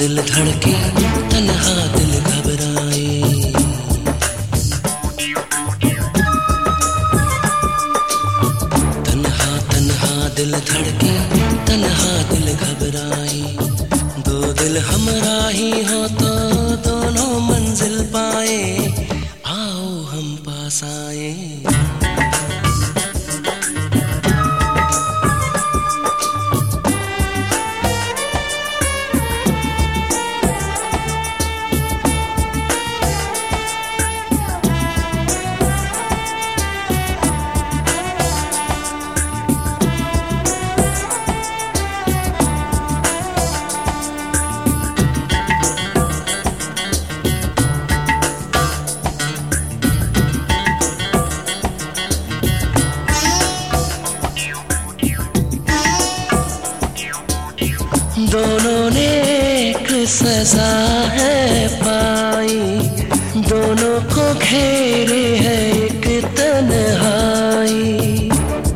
दिल धड़के तन्हा दिल घबराए। तन्हा तन्हा दिल धड़के तन्हा दिल घबराए। दो दिल हमरा ही हो तो दोनों मंजिल पाए। आओ हम पास आए। दोनों ने एक सजा है पाई, दोनों को घेरे है एक तन्हाई।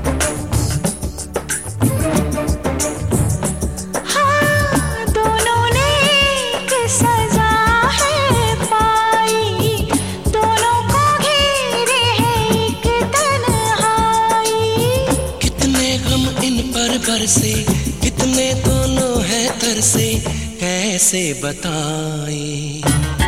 हाँ, दोनों ने एक सजा है पाई, दोनों को घेरे है एक तन्हाई। कितने गम इन पर बरसे, कितने दोनों है तरसे, कैसे बताएं।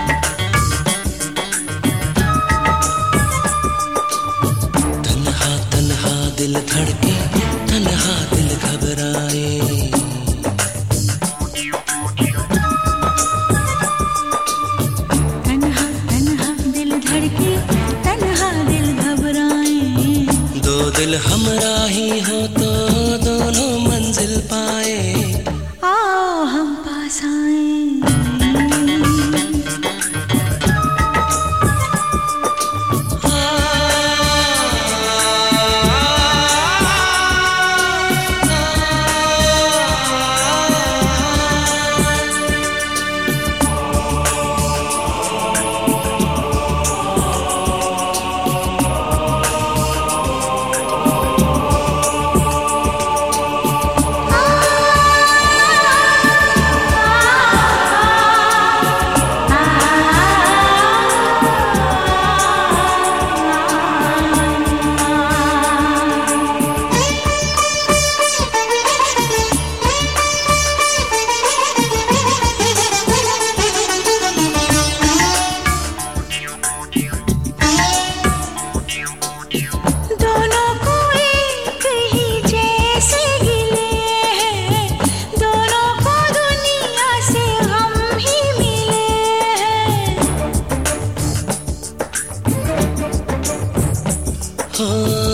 तन्हा तन्हा दिल धड़के तन्हा दिल घबराए। तन्हा तन्हा दिल धड़के तन्हा दिल घबराए। दो दिल हमरा ही हो तो दोनों मंजिल पाए। आओ हम पास आए। हो